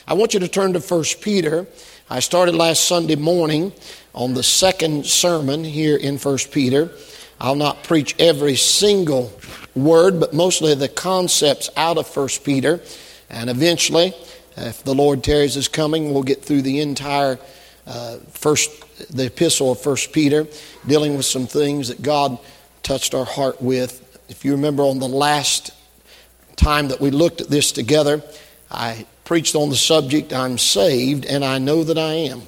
I want you to turn to 1 Peter. I started last Sunday morning on the second sermon here in 1 Peter. I'll not preach every single word, but mostly the concepts out of 1 Peter. And eventually, if the Lord tarries His coming, we'll get through the entire the epistle of 1 Peter, dealing with some things that God touched our heart with. If you remember on the last time that we looked at this together, I preached on the subject, I'm saved and I know that I am.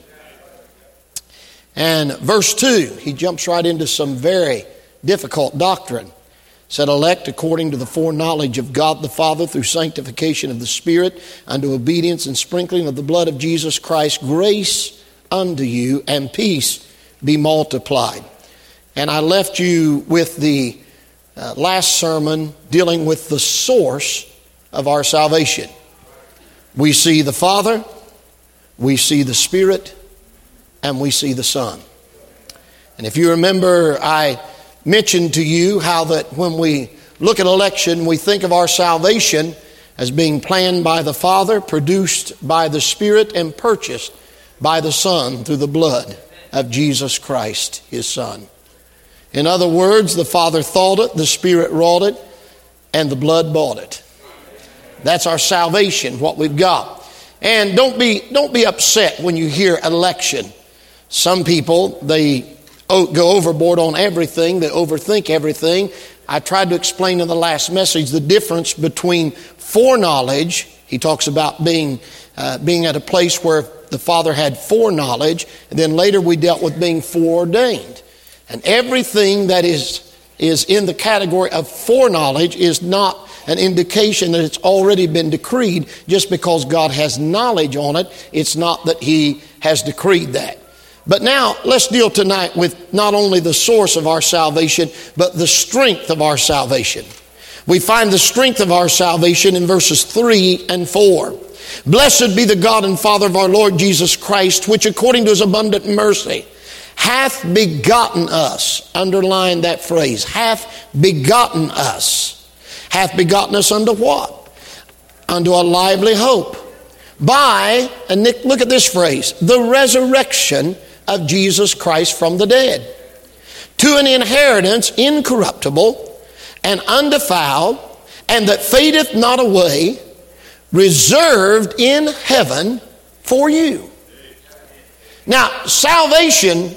And verse 2, he jumps right into some very difficult doctrine. Said, elect according to the foreknowledge of God the Father through sanctification of the Spirit unto obedience and sprinkling of the blood of Jesus Christ, grace unto you and peace be multiplied. And I left you with the last sermon dealing with the source of our salvation. We see the Father, we see the Spirit, and we see the Son. And if you remember, I mentioned to you how that when we look at election, we think of our salvation as being planned by the Father, produced by the Spirit, and purchased by the Son through the blood of Jesus Christ, His Son. In other words, the Father thought it, the Spirit wrought it, and the blood bought it. That's our salvation, what we've got. And don't be upset when you hear election. Some people, they go overboard on everything. They overthink everything. I tried to explain in the last message the difference between foreknowledge. He talks about being at a place where the Father had foreknowledge, and then later we dealt with being foreordained. And everything that is in the category of foreknowledge is not an indication that it's already been decreed. Just because God has knowledge on it, it's not that He has decreed that. But now, let's deal tonight with not only the source of our salvation, but the strength of our salvation. We find the strength of our salvation in verses 3 and 4. Blessed be the God and Father of our Lord Jesus Christ, which according to His abundant mercy hath begotten us. Underline that phrase, hath begotten us. Hath begotten us unto what? Unto a lively hope. By, and Nick, look at this phrase, the resurrection of Jesus Christ from the dead, to an inheritance incorruptible and undefiled, and that fadeth not away, reserved in heaven for you. Now, salvation,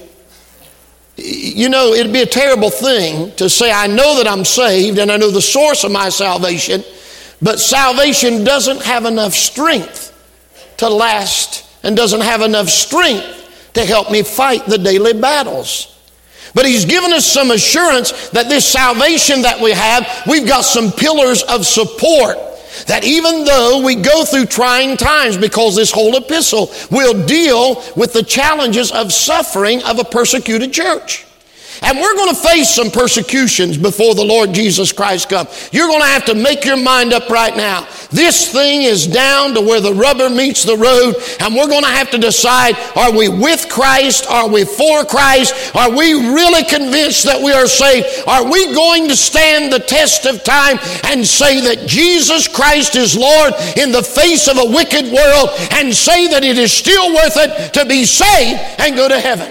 you know, it'd be a terrible thing to say, I know that I'm saved and I know the source of my salvation, but salvation doesn't have enough strength to last and doesn't have enough strength to help me fight the daily battles. But He's given us some assurance that this salvation that we have, we've got some pillars of support. That even though we go through trying times, because this whole epistle will deal with the challenges of suffering of a persecuted church. And we're going to face some persecutions before the Lord Jesus Christ comes. You're going to have to make your mind up right now. This thing is down to where the rubber meets the road, and we're going to have to decide, are we with Christ? Are we for Christ? Are we really convinced that we are saved? Are we going to stand the test of time and say that Jesus Christ is Lord in the face of a wicked world, and say that it is still worth it to be saved and go to heaven?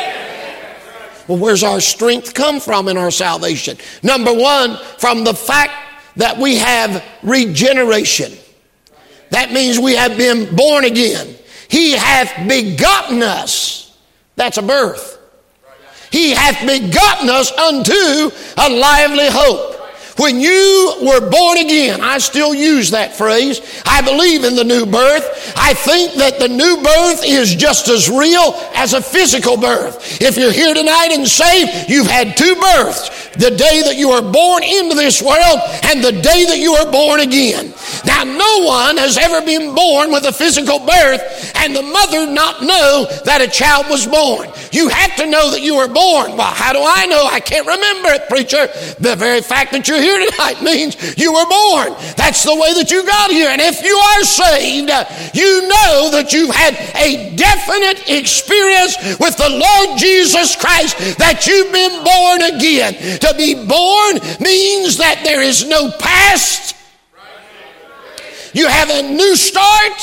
Well, where's our strength come from in our salvation? Number one, from the fact that we have regeneration. That means we have been born again. He hath begotten us. That's a birth. He hath begotten us unto a lively hope. When you were born again, I still use that phrase. I believe in the new birth. I think that the new birth is just as real as a physical birth. If you're here tonight and saved, you've had two births. The day that you were born into this world and the day that you were born again. Now, no one has ever been born with a physical birth and the mother not know that a child was born. You have to know that you were born. Well, how do I know? I can't remember it, preacher. The very fact that you're here tonight means you were born. That's the way that you got here. And if you are saved, you know that you've had a definite experience with the Lord Jesus Christ, that you've been born again. To be born means that there is no past. You have a new start.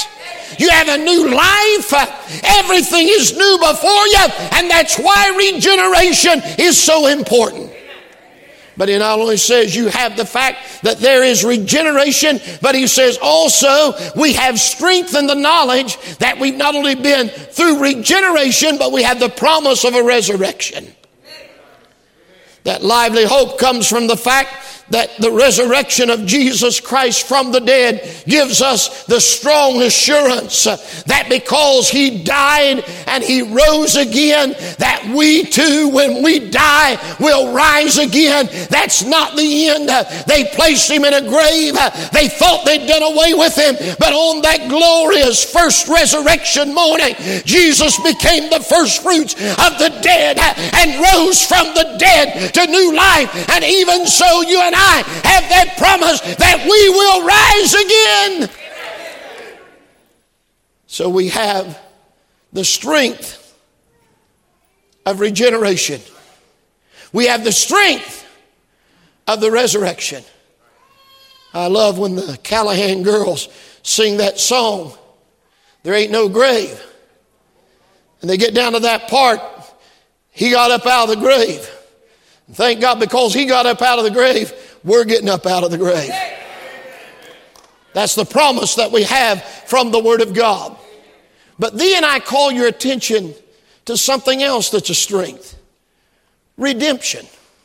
You have a new life. Everything is new before you. And that's why regeneration is so important. But he not only says you have the fact that there is regeneration, but he says also we have strength in the knowledge that we've not only been through regeneration, but we have the promise of a resurrection. That lively hope comes from the fact that the resurrection of Jesus Christ from the dead gives us the strong assurance that because he died and he rose again, that we too, when we die, will rise again. That's not the end. They placed him in a grave. They thought they'd done away with him. But on that glorious first resurrection morning, Jesus became the first fruits of the dead and rose from the dead to new life. And even so, you and I have that promise that we will rise again. So we have the strength of regeneration. We have the strength of the resurrection. I love when the Callahan girls sing that song, "There Ain't No Grave." And they get down to that part, he got up out of the grave. And thank God, because he got up out of the grave, we're getting up out of the grave. That's the promise that we have from the Word of God. But then I call your attention to something else that's a strength. Redemption.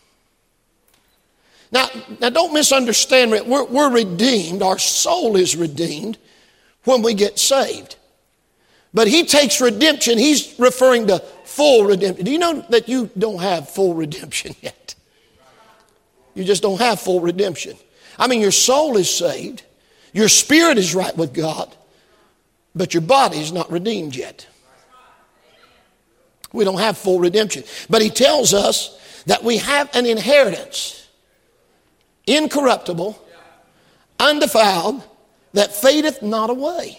Now don't misunderstand me. We're redeemed. Our soul is redeemed when we get saved. But he takes redemption. He's referring to full redemption. Do you know that you don't have full redemption yet? You just don't have full redemption. I mean, your soul is saved. Your spirit is right with God. But your body is not redeemed yet. We don't have full redemption. But he tells us that we have an inheritance, incorruptible, undefiled, that fadeth not away.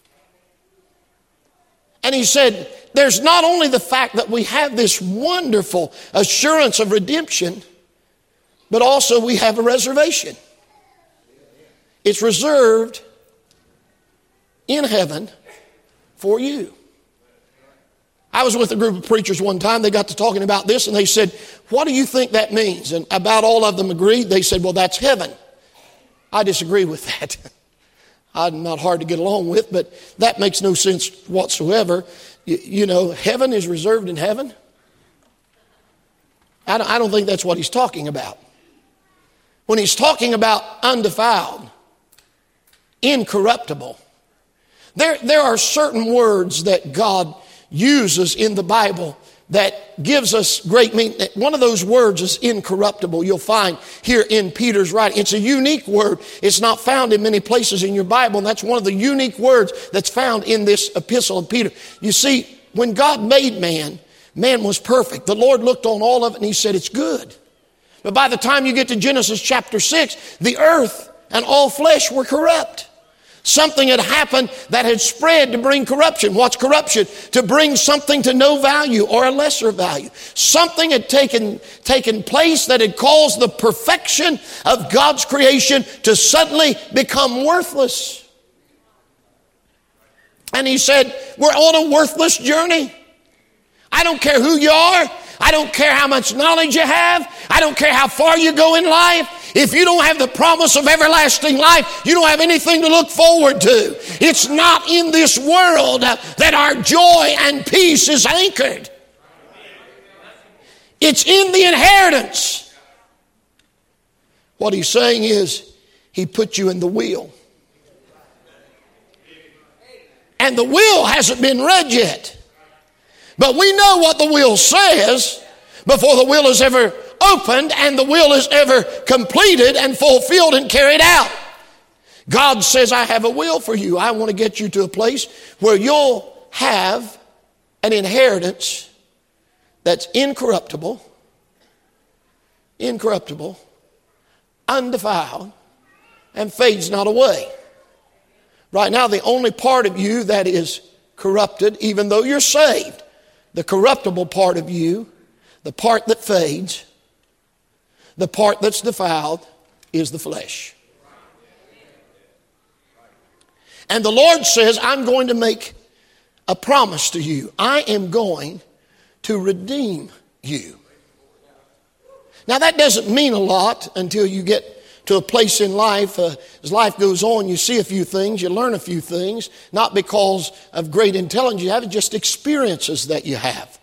And he said, there's not only the fact that we have this wonderful assurance of redemption, but also we have a reservation. It's reserved in heaven for you. I was with a group of preachers one time. They got to talking about this and they said, what do you think that means? And about all of them agreed. They said, well, that's heaven. I disagree with that. I'm not hard to get along with, but that makes no sense whatsoever. You know, heaven is reserved in heaven. I don't think that's what he's talking about. When he's talking about undefiled, incorruptible, there are certain words that God uses in the Bible that gives us great meaning. One of those words is incorruptible. You'll find here in Peter's writing. It's a unique word. It's not found in many places in your Bible, and that's one of the unique words that's found in this epistle of Peter. You see, when God made man, man was perfect. The Lord looked on all of it and he said, it's good. But by the time you get to Genesis chapter 6, the earth and all flesh were corrupt. Something had happened that had spread to bring corruption. What's corruption? To bring something to no value or a lesser value. Something had taken place that had caused the perfection of God's creation to suddenly become worthless. And he said, we're on a worthless journey. I don't care who you are. I don't care how much knowledge you have. I don't care how far you go in life. If you don't have the promise of everlasting life, you don't have anything to look forward to. It's not in this world that our joy and peace is anchored. It's in the inheritance. What he's saying is, he put you in the will. And the will hasn't been read yet. But we know what the will says before the will is ever opened and the will is ever completed and fulfilled and carried out. God says, I have a will for you. I want to get you to a place where you'll have an inheritance that's incorruptible, undefiled, and fades not away. Right now, the only part of you that is corrupted, even though you're saved, the corruptible part of you, the part that fades, the part that's defiled, is the flesh. And the Lord says, I'm going to make a promise to you. I am going to redeem you. Now that doesn't mean a lot until you get to a place in life. As life goes on, you see a few things, you learn a few things, not because of great intelligence you have, it's just experiences that you have.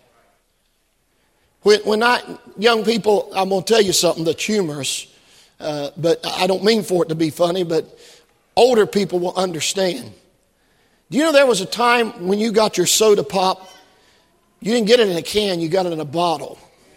Young people, I'm going to tell you something that's humorous, but I don't mean for it to be funny, but older people will understand. Do you know there was a time when you got your soda pop, you didn't get it in a can, you got it in a bottle.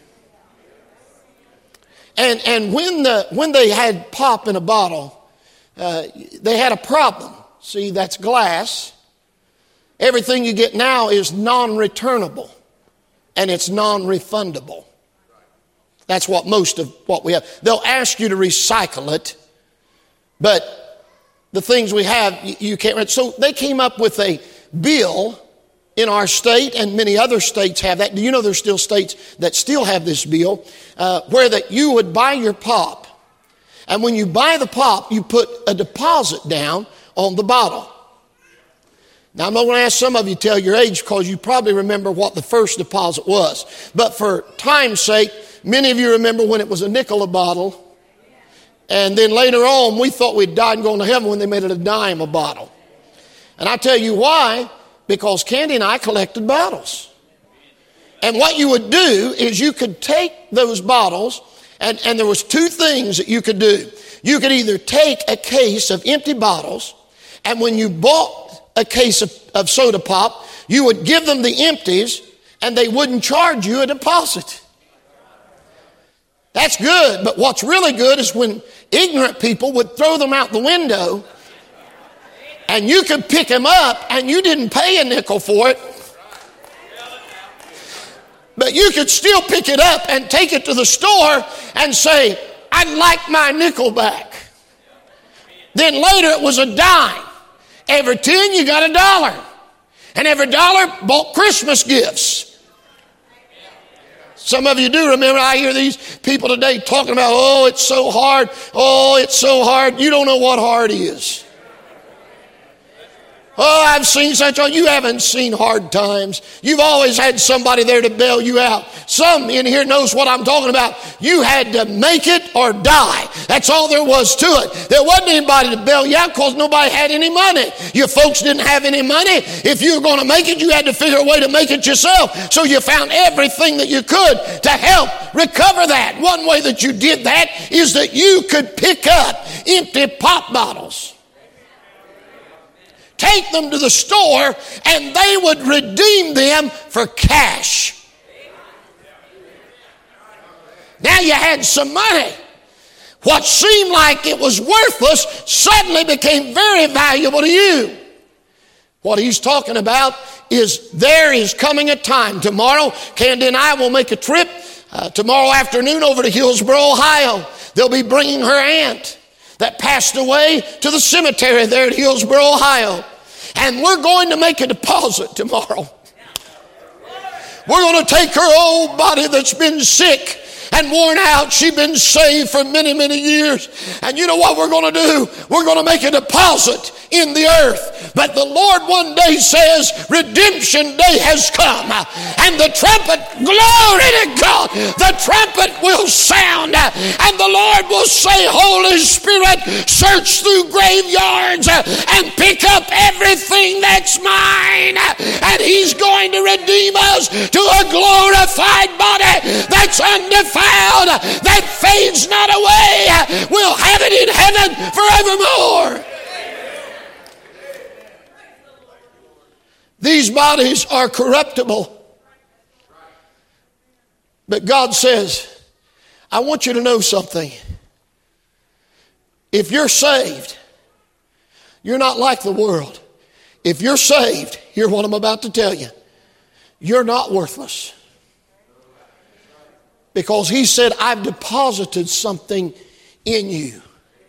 And when they had pop in a bottle, they had a problem. See, that's glass. Everything you get now is non-returnable, and it's non-refundable. That's what most of what we have. They'll ask you to recycle it, but the things we have, you can't. So they came up with a bill in our state, and many other states have that. Do you know there's still states that still have this bill, where that you would buy your pop, and when you buy the pop, you put a deposit down on the bottle. Now, I'm not going to ask some of you to tell your age because you probably remember what the first deposit was. But for time's sake, many of you remember when it was a nickel a bottle. And then later on, we thought we'd died and gone to heaven when they made it a dime a bottle. And I tell you why. Because Candy and I collected bottles. And what you would do is you could take those bottles, and there was two things that you could do. You could either take a case of empty bottles, and when you bought a case of soda pop, you would give them the empties, and they wouldn't charge you a deposit. That's good, but what's really good is when ignorant people would throw them out the window, and you could pick them up, and you didn't pay a nickel for it, but you could still pick it up and take it to the store and say, I'd like my nickel back. Then later it was a dime. Every 10 you got $1. And every $1 bought Christmas gifts. Some of you do remember, I hear these people today talking about, oh, it's so hard. Oh, it's so hard. You don't know what hard is. Oh, I've seen such. You haven't seen hard times. You've always had somebody there to bail you out. Some in here knows what I'm talking about. You had to make it or die. That's all there was to it. There wasn't anybody to bail you out because nobody had any money. Your folks didn't have any money. If you were going to make it, you had to figure a way to make it yourself. So you found everything that you could to help recover that. One way that you did that is that you could pick up empty pop bottles, take them to the store, and they would redeem them for cash. Now you had some money. What seemed like it was worthless suddenly became very valuable to you. What he's talking about is there is coming a time. Tomorrow, Candy and I will make a trip tomorrow afternoon over to Hillsboro, Ohio. They'll be bringing her aunt that passed away to the cemetery there at Hillsboro, Ohio. And we're going to make a deposit tomorrow. We're going to take her old body that's been sick and worn out. She's been saved for many, many years. And you know what we're going to do? We're going to make a deposit in the earth. But the Lord one day says, redemption day has come. And the trumpet, glory to God, the trumpet will sound. And the Lord will say, Holy Spirit, search through graveyards and pick up everything that's mine. And He's going to redeem us to a glorified body that's undefiled, that fades not away. We'll have it in heaven forevermore. These bodies are corruptible. But God says, I want you to know something. If you're saved, you're not like the world. If you're saved, hear what I'm about to tell you. You're not worthless. Because He said, I've deposited something in you.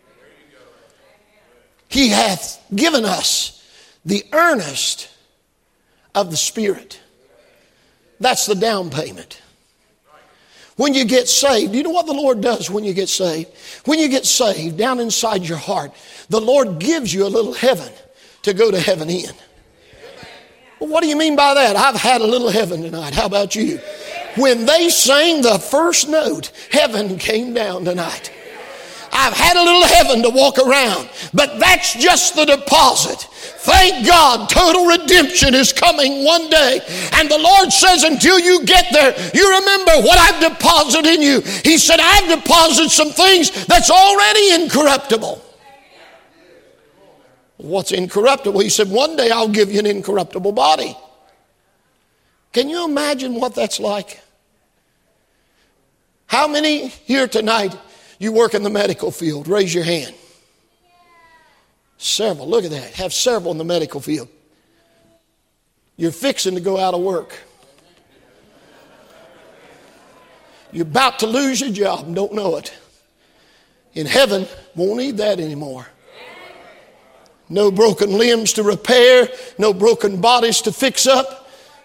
He hath given us the earnest of the Spirit. That's the down payment. When you get saved, you know what the Lord does when you get saved? When you get saved, down inside your heart, the Lord gives you a little heaven to go to heaven in. Well, what do you mean by that? I've had a little heaven tonight. How about you? When they sang the first note, heaven came down tonight. I've had a little heaven to walk around, but that's just the deposit. Thank God, total redemption is coming one day. And the Lord says, until you get there, you remember what I've deposited in you. He said, I've deposited some things that's already incorruptible. What's incorruptible? He said, one day I'll give you an incorruptible body. Can you imagine what that's like? How many here tonight, you work in the medical field? Raise your hand. Several. Look at that. Have several in the medical field. You're fixing to go out of work. You're about to lose your job and don't know it. In heaven, won't need that anymore. No broken limbs to repair. No broken bodies to fix up.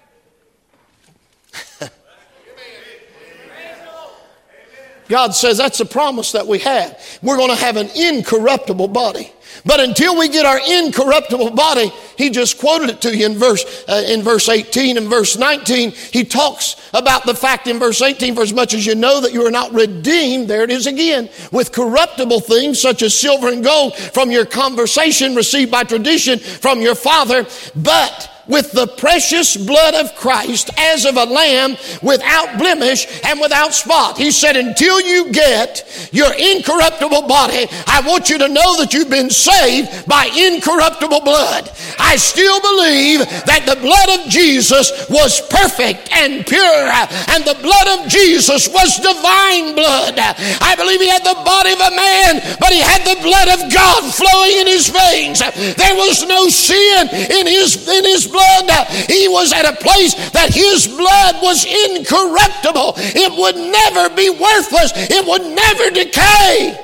God says that's a promise that we have. We're going to have an incorruptible body. But until we get our incorruptible body, he just quoted it to you in verse 18 and verse 19. He talks about the fact in verse 18, for as much as you know that you are not redeemed, there it is again, with corruptible things such as silver and gold from your conversation received by tradition from your father, but with the precious blood of Christ as of a lamb without blemish and without spot. He said, until you get your incorruptible body, I want you to know that you've been saved by incorruptible blood. I still believe that the blood of Jesus was perfect and pure, and the blood of Jesus was divine blood. I believe he had the body of a man, but he had the blood of God flowing in his veins. There was no sin in his blood. He was at a place that his blood was incorruptible. It would never be worthless. It would never decay.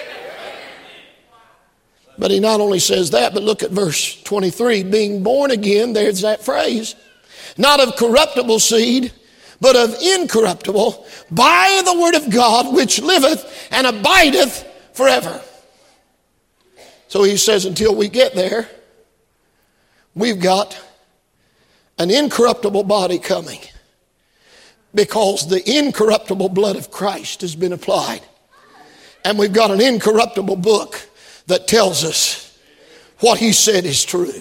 But he not only says that, but look at verse 23. Being born again, there's that phrase. Not of corruptible seed, but of incorruptible, by the word of God, which liveth and abideth forever. So he says until we get there, we've got an incorruptible body coming, because the incorruptible blood of Christ has been applied. And we've got an incorruptible book that tells us what he said is true.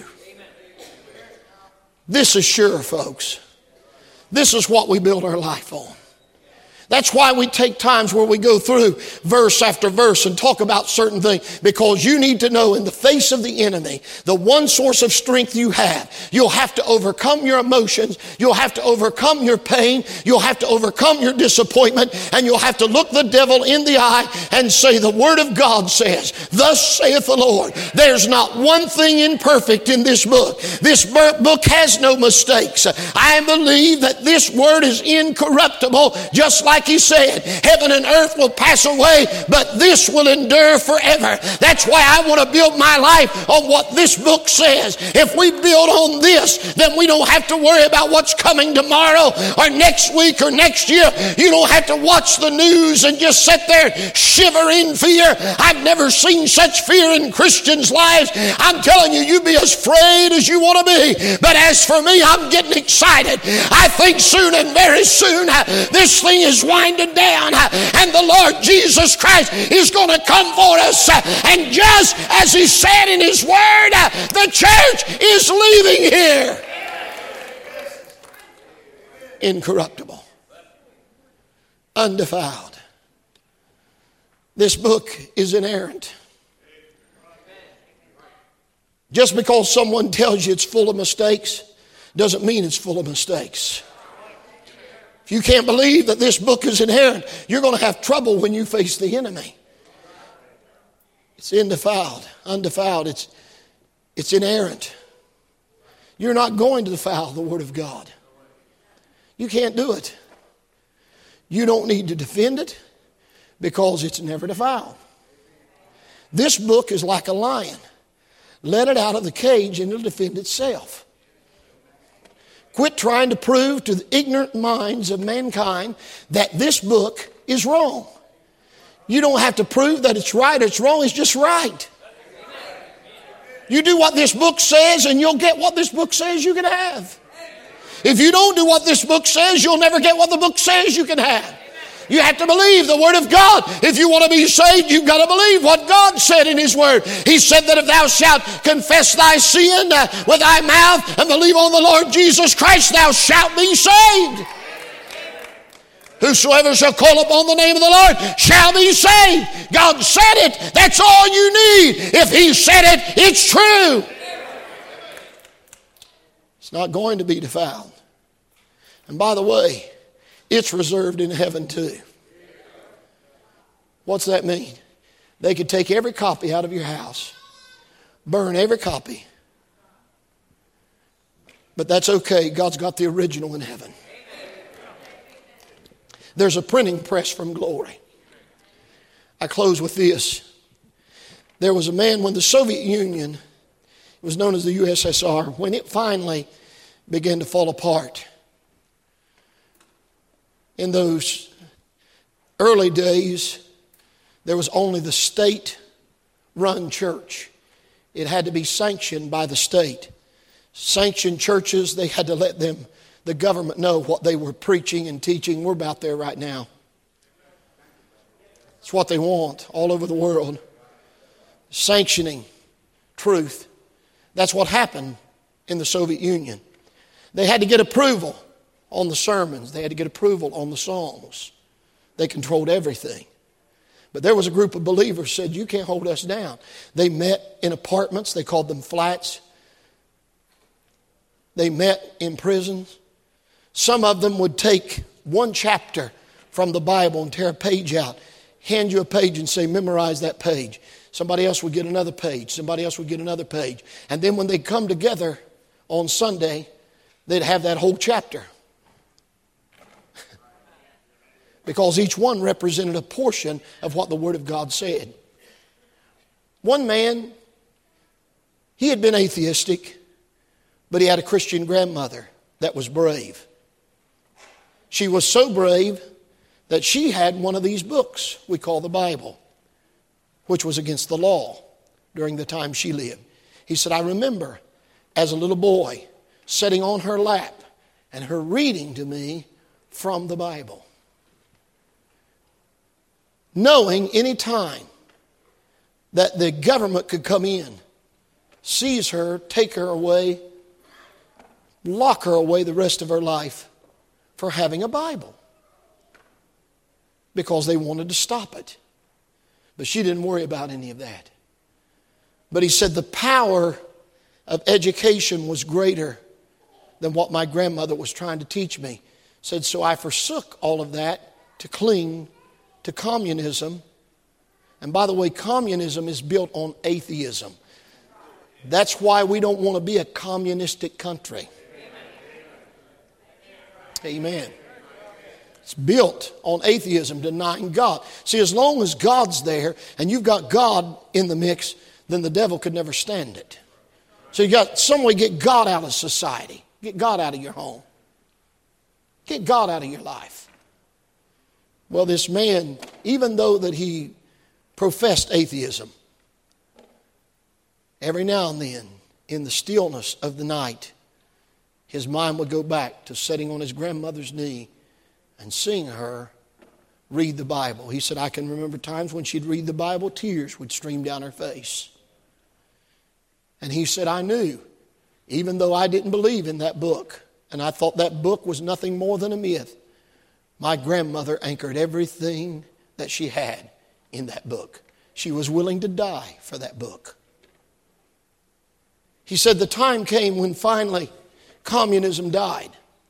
This is sure, folks. This is what we build our life on. That's why we take times where we go through verse after verse and talk about certain things, because you need to know in the face of the enemy, the one source of strength you have, you'll have to overcome your emotions, you'll have to overcome your pain, you'll have to overcome your disappointment, and you'll have to look the devil in the eye and say, the word of God says, thus saith the Lord, there's not one thing imperfect in this book. This book has no mistakes. I believe that this word is incorruptible, just like he said, heaven and earth will pass away, but this will endure forever. That's why I want to build my life on what this book says. If we build on this, then we don't have to worry about what's coming tomorrow or next week or next year. You don't have to watch the news and just sit there shiver in fear. I've never seen such fear in Christians' lives. I'm telling you, you be as afraid as you want to be. But as for me, I'm getting excited. I think soon and very soon this thing is winding down, and the Lord Jesus Christ is going to come for us. And just as he said in his word, the church is leaving here incorruptible, undefiled. This book is inerrant. Just because someone tells you it's full of mistakes doesn't mean it's full of mistakes. If you can't believe that this book is inerrant, you're going to have trouble when you face the enemy. It's undefiled. It's inerrant. You're not going to defile the word of God. You can't do it. You don't need to defend it, because it's never defiled. This book is like a lion. Let it out of the cage and it'll defend itself. Quit trying to prove to the ignorant minds of mankind that this book is wrong. You don't have to prove that it's right or it's wrong. It's just right. You do what this book says and you'll get what this book says you can have. If you don't do what this book says, you'll never get what the book says you can have. You have to believe the Word of God. If you want to be saved, you've got to believe what God said in His Word. He said that if thou shalt confess thy sin with thy mouth and believe on the Lord Jesus Christ, thou shalt be saved. Whosoever shall call upon the name of the Lord shall be saved. God said it. That's all you need. If He said it, it's true. It's not going to be defiled. And by the way, it's reserved in heaven too. What's that mean? They could take every copy out of your house, burn every copy. But that's okay. God's got the original in heaven. There's a printing press from glory. I close with this. There was a man when the Soviet Union, it was known as the USSR, when it finally began to fall apart. In those early days, there was only the state-run church. It had to be sanctioned by the state. Sanctioned churches, they had to let the government know what they were preaching and teaching. We're about there right now. It's what they want all over the world. Sanctioning truth. That's what happened in the Soviet Union. They had to get approval on the sermons. They had to get approval on the songs. They controlled everything. But there was a group of believers who said, you can't hold us down. They met in apartments. They called them flats. They met in prisons. Some of them would take one chapter from the Bible and tear a page out, hand you a page and say, memorize that page. Somebody else would get another page. Somebody else would get another page. And then when they come together on Sunday, they'd have that whole chapter. Because each one represented a portion of what the Word of God said. One man, he had been atheistic, but he had a Christian grandmother that was brave. She was so brave that she had one of these books we call the Bible, which was against the law during the time she lived. He said, I remember as a little boy sitting on her lap and her reading to me from the Bible. Knowing any time that the government could come in, seize her, take her away, lock her away the rest of her life for having a Bible. Because they wanted to stop it. But she didn't worry about any of that. But he said the power of education was greater than what my grandmother was trying to teach me. He said, so I forsook all of that to cling to communism. And by the way, communism is built on atheism. That's why we don't want to be a communistic country. Amen. It's built on atheism, denying God. See, as long as God's there and you've got God in the mix, then the devil could never stand it. So you got some way to get God out of society. Get God out of your home. Get God out of your life. Well, this man, even though that he professed atheism, every now and then, in the stillness of the night, his mind would go back to sitting on his grandmother's knee and seeing her read the Bible. He said, I can remember times when she'd read the Bible, tears would stream down her face. And he said, I knew, even though I didn't believe in that book, and I thought that book was nothing more than a myth, my grandmother anchored everything that she had in that book. She was willing to die for that book. He said the time came when finally communism died.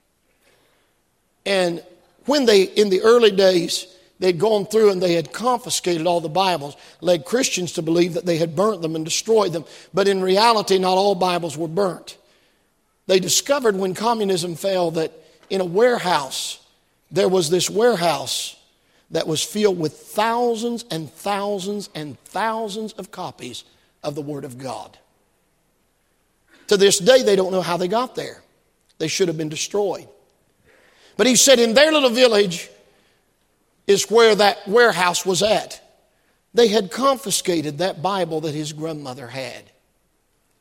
And when in the early days, they'd gone through and they had confiscated all the Bibles, led Christians to believe that they had burnt them and destroyed them. But in reality, not all Bibles were burnt. They discovered when communism fell that in a warehouse, there was this warehouse that was filled with thousands and thousands and thousands of copies of the Word of God. To this day, they don't know how they got there. They should have been destroyed. But he said in their little village is where that warehouse was at. They had confiscated that Bible that his grandmother had.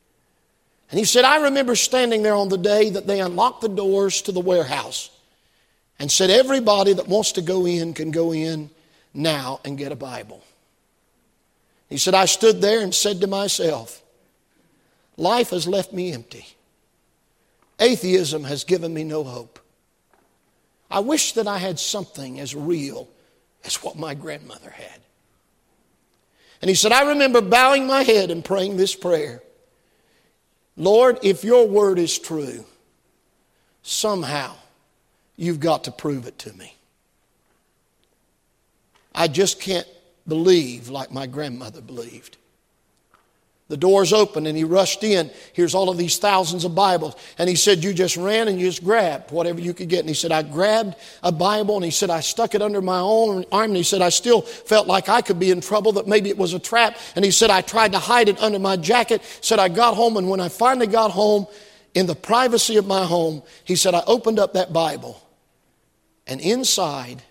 And he said, I remember standing there on the day that they unlocked the doors to the warehouse and said, everybody that wants to go in can go in now and get a Bible. He said, I stood there and said to myself, life has left me empty. Atheism has given me no hope. I wish that I had something as real as what my grandmother had. And he said, I remember bowing my head and praying this prayer. Lord, if your word is true, somehow you've got to prove it to me. I just can't believe like my grandmother believed. The doors opened and he rushed in. Here's all of these thousands of Bibles. And he said, you just ran and you just grabbed whatever you could get. And he said, I grabbed a Bible and he said, I stuck it under my own arm. And he said, I still felt like I could be in trouble, that maybe it was a trap. And he said, I tried to hide it under my jacket. He said, I got home, and when I finally got home, in the privacy of my home, he said, I opened up that Bible. And inside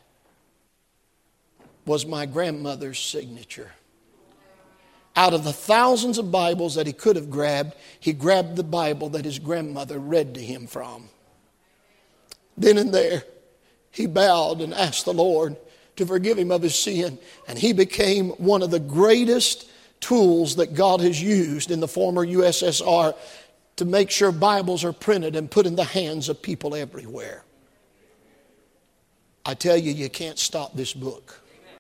was my grandmother's signature. Out of the thousands of Bibles that he could have grabbed, he grabbed the Bible that his grandmother read to him from. Then and there, he bowed and asked the Lord to forgive him of his sin. And he became one of the greatest tools that God has used in the former USSR to make sure Bibles are printed and put in the hands of people everywhere. I tell you, you can't stop this book.